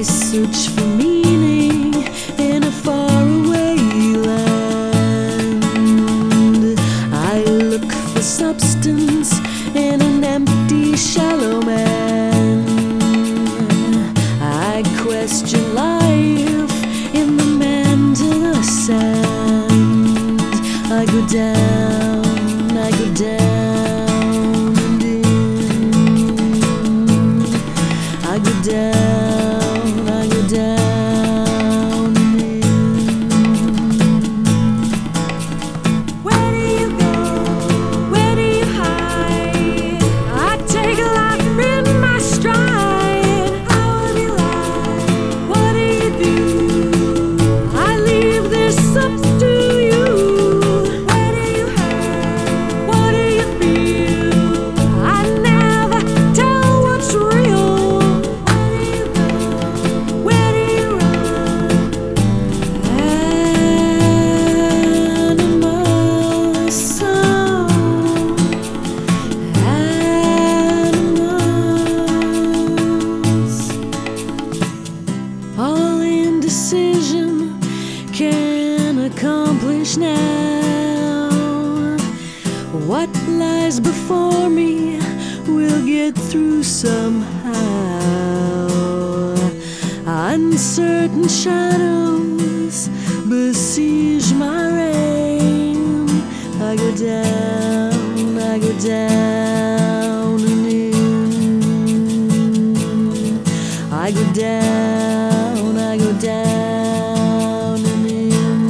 search for meaning in a faraway land. I look for substance in an empty, shallow man. I question life in the mandala sand. I go down, I go down and in. I go down, I go down and in. Where do you go? Where do you hide? I take life in my stride. How will you lie? What do you do? I leave this up to you. Where do you hurt? What do you feel? I never tell what's real. Where do you go? Where do you run? Animal sound. Animals. All indecision can accomplish now. What lies before me will get through somehow. Uncertain shadows besiege my reign. I go down, I go down and in. I go down, I go down and in.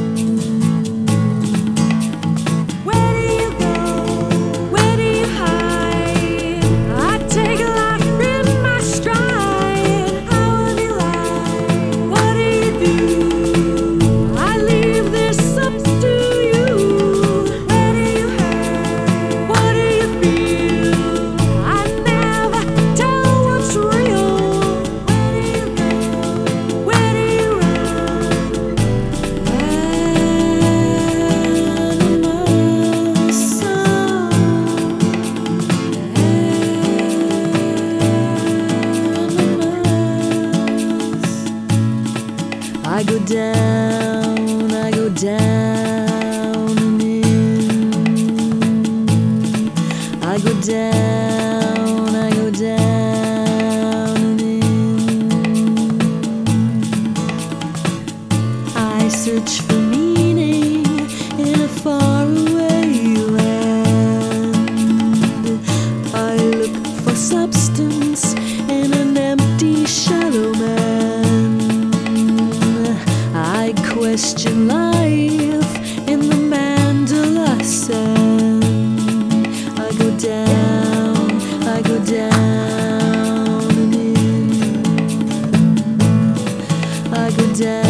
Where do you go? Where do you hide? I take life in my stride. How will you lie? What do you do? I leave this up to you. Where do you hurt? What do you feel? I never tell what's real. Where do you go? Where do you run? Animal sound. Animals. I go down, I go down and in. I go down, I go down and in. I search for meaning in a faraway land. I look for substance in an empty, shallow man. I question life in the mandala sand. I go down, I go down and in. I go down.